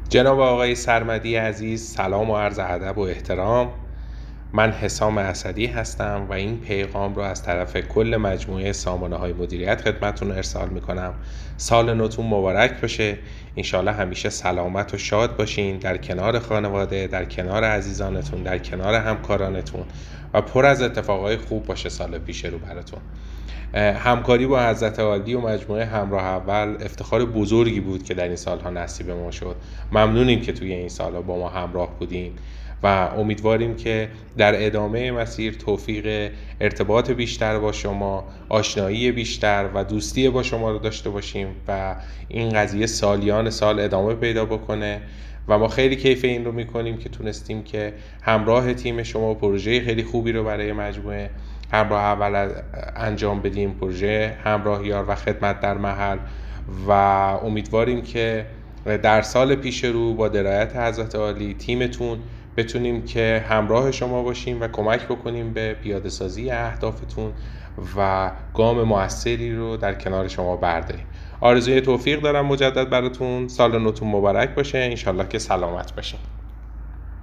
جناب آقای سرمدی عزیز، سلام و عرض ادب و احترام. من حسام اسدی هستم و این پیغام رو از طرف کل مجموعه سامانه‌های مدیریت خدمتتون ارسال میکنم. سال نوتون مبارک باشه. انشالله همیشه سلامت و شاد باشین، در کنار خانواده، در کنار عزیزانتون، در کنار همکارانتون و پر از اتفاقای خوب باشه سال پیش رو براتون. همکاری با حضرت عالی و مجموعه همراه اول افتخار بزرگی بود که در این سالها نصیب ما شد. ممنونیم که توی این سالها با ما همراه بودیم و امیدواریم که در ادامه مسیر توفیق ارتباط بیشتر با شما، آشنایی بیشتر و دوستی با شما رو داشته باشیم و این قضیه سالیان سال ادامه پیدا بکنه و ما خیلی کیف این رو میکنیم که تونستیم که همراه تیم شما پروژه خیلی خوبی رو برای مجموعه همراه اول انجام بدیم، پروژه همراه یار و خدمت در محل، و امیدواریم که در سال پیش رو با درایت حضرت عالی تیمتون بتونیم که همراه شما باشیم و کمک بکنیم به پیاده سازی اهدافتون و گام موثری رو در کنار شما برداریم. آرزوی توفیق دارم مجدد براتون. سال نوتون مبارک باشه. انشالله که سلامت باشین.